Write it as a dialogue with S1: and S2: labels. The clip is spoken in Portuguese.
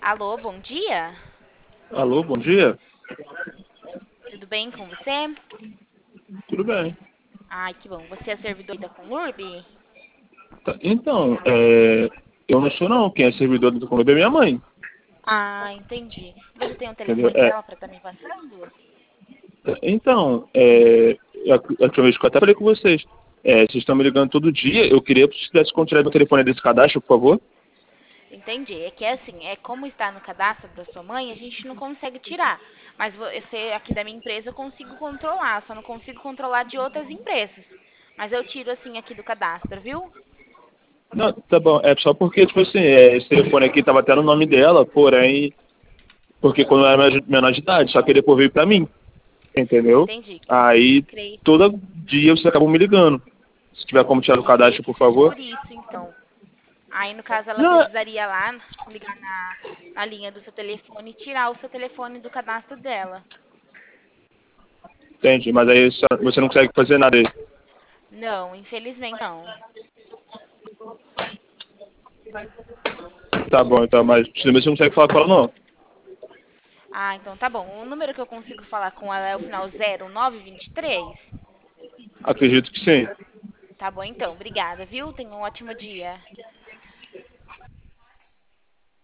S1: Alô, bom dia.
S2: Alô, bom dia.
S1: Tudo bem com você?
S2: Tudo bem?
S1: Ai, que bom. Você é servidor da Conlurb?
S2: Então, eu não sou não. Quem é servidor do Clube é minha mãe.
S1: Ah, entendi. Você tem o
S2: Entendeu?
S1: telefone dela para estar me passando?
S2: Então, a última vez que eu até falei com vocês, vocês estão me ligando todo dia. Eu queria que vocês pudessem tirar meu telefone desse cadastro, por favor.
S1: Entendi. É que é assim, é como está no cadastro da sua mãe, a gente não consegue tirar. Mas você aqui da minha empresa eu consigo controlar, só não consigo controlar de outras empresas. Mas eu tiro assim aqui do cadastro, viu?
S2: Não, tá bom. É só porque, tipo assim, esse telefone aqui tava até no nome dela, porém, porque quando eu era menor de idade, só que depois veio pra mim, entendeu?
S1: Entendi.
S2: Aí,
S1: Creio.
S2: todo dia vocês acabam me ligando. Se tiver como tirar do
S1: Creio
S2: cadastro,
S1: que
S2: por
S1: seja
S2: favor.
S1: por isso, então. Aí, no caso, ela
S2: Não,
S1: precisaria lá ligar na linha do seu telefone e tirar o seu telefone do cadastro dela.
S2: entende, mas aí você não consegue fazer nada aí.
S1: Não, infelizmente não.
S2: Tá bom, então, mas você não consegue falar com ela, não.
S1: Ah, então tá bom. O número que eu consigo falar com ela é o final 0923.
S2: Acredito que sim.
S1: Tá bom, então. Obrigada, viu? Tenha um ótimo dia.